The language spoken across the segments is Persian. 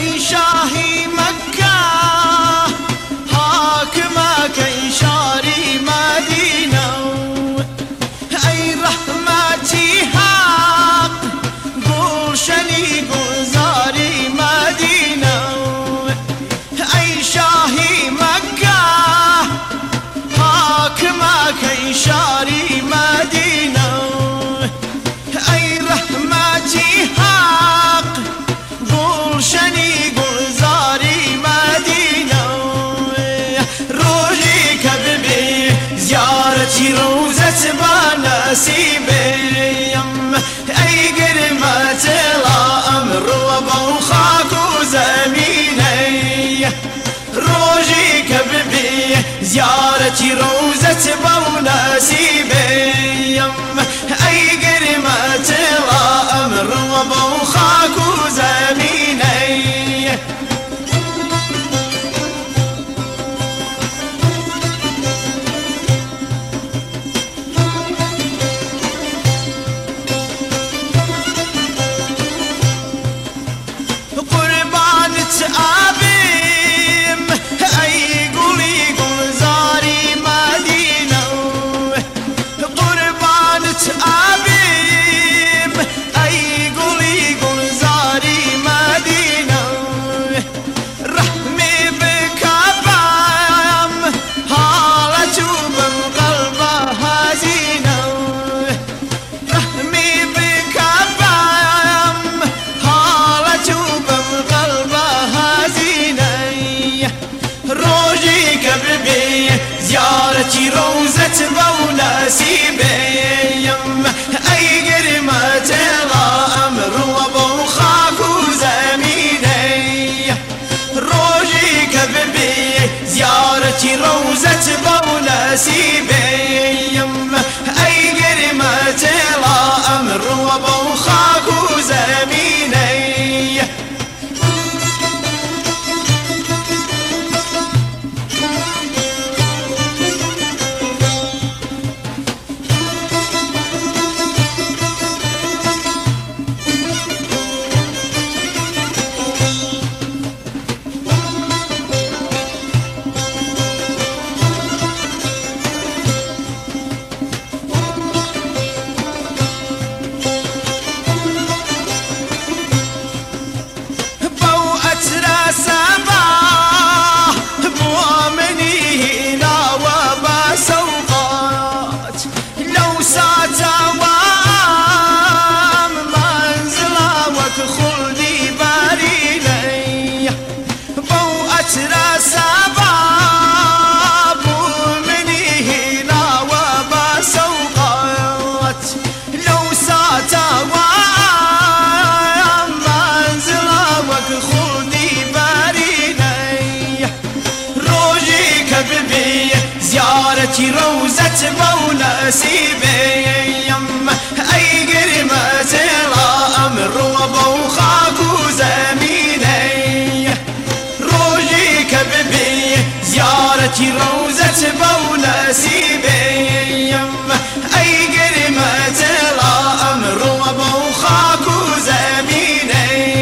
ای شاهی مکه حاکمک ای شاری مدینه ای رحمتی حق گلشنی گلزاری مدینه ای شاهی مکه حاکمک ای شاری مدینه ای رحمتی حق گلشنی گلزاری مدینه روزی که ببی زیارتی روزت با نصیبیم ای گرمت الامر و با خاک و زمینه روزی که ببی زیارتی روزت با نصیبیم ای گرمت الامر و با خاک و زمینه قربانت آبیم ای گلی گلزاری مدینه قربانت آبیم ای گلی گلزاری مدینه رحمی بکبم حالتو بم قلب حزینه رحمی بکبم حالتو بم قلب حزینه روزی که ببی زیارتی روزت با نصیبیم ای گرمت الامر و با خاک و زمینه روزی که ببی زیارتی روزت با نصیبیم ای گرمت الامر و با خاک و زمینه زیارتی روزت با نصیبیم ای گرمت الامر و با خاک و زمینه روزی که ببی زیارتی روزت با نصیبیم ای گرمت الامر و با خاک و زمینه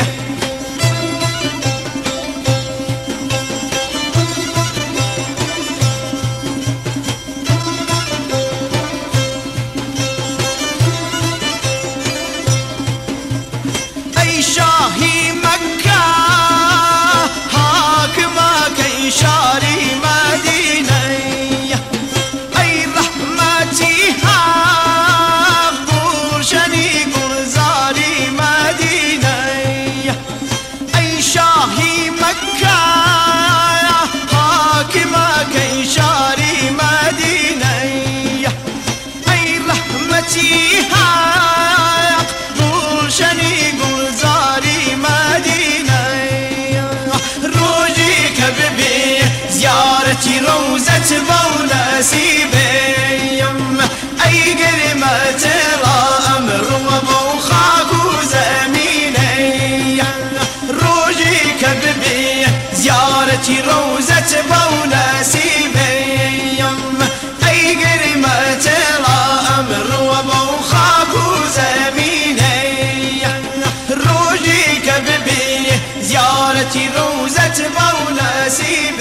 ای شاهی مکه حاکمک ای شاری مدینه ای رحمتی حق گلشنی گلزاری مدینه ای شاهی مکه حاکمک ای شاری مدینه ای رحمتی حق گلشنی گلزاری نسيم